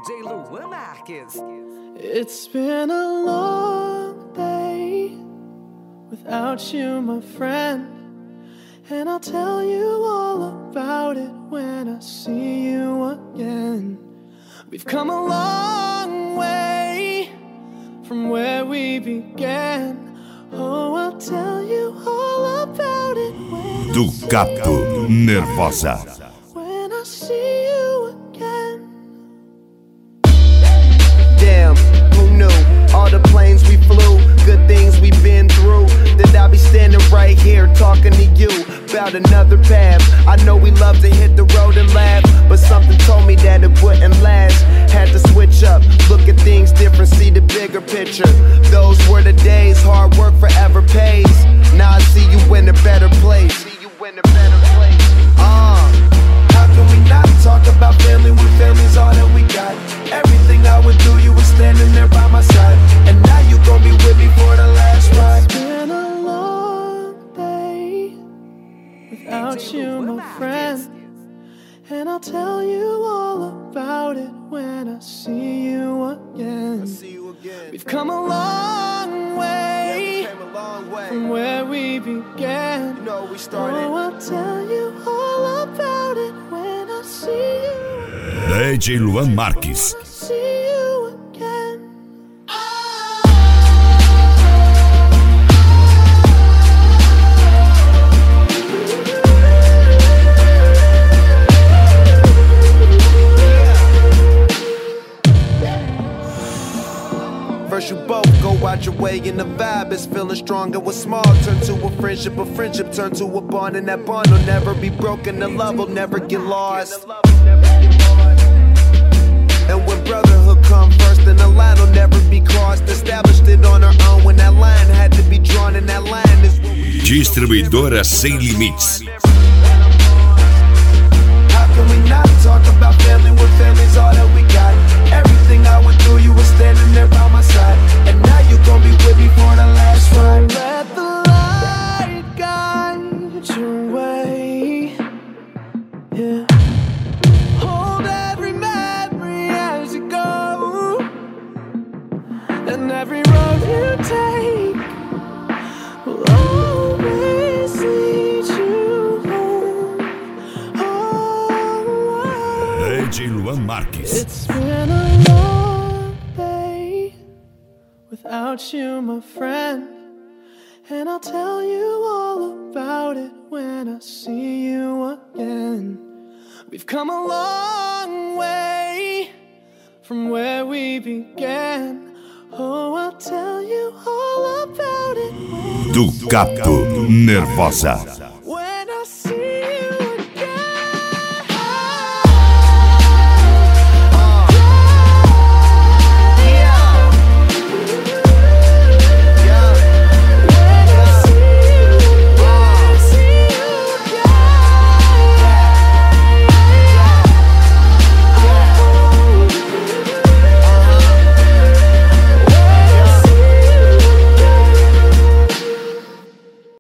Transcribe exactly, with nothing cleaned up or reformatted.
J Luan Marques. It's been a long day without you, my friend, and I'll tell you all about it when I see you again. We've come a long way from where we began. Oh, I'll tell you all about it when Ducato Nervosa. When I see you again. Damn, who knew? All the planes we flew, good things we've been through. That I'll be standing right here talking to you about another path. I know we love to hit the road and laugh, but something told me that it wouldn't last. Had to switch up, look at things different, see the bigger picture. Those were the days, hard work forever pays. Now I see you in a better place. See you in a better place. Uh, how can we not talk about family when family's all that we got? Everything I would do, you were standing there by my side, and now you gon' be with me for the last ride. It's been a long day without you, my friend, and I'll tell you all about it when I see you again. I see you again. We've come a long way, Yeah, we came a long way from where we began. You know we started. Oh, I'll tell you all about it when I see you. D J Luan Marques. See you again. First you both go out your way and the vibe is feeling stronger. What's small turn to a friendship, a friendship turn to a bond, and that bond will never be broken. The love will never get lost. And when brotherhood come first, then the line will never be crossed. Established it on our own when that line had to be drawn, and that line is Distribuidora Sem Limites. how can we not talk about family when family's all that we got? Everything I went through, you were standing there by my side, and now you gon' be with me for the last ride. Let the light guide your way. Yeah. Hold every memory as you go, and every road you take will always lead you home. Oh, D J Luan Marques. it's been a long day without you, my friend, and I'll tell you all about it when I see you again. We've come a long way from where we began. Oh, I'll tell you all about it when Ducato Nervosa.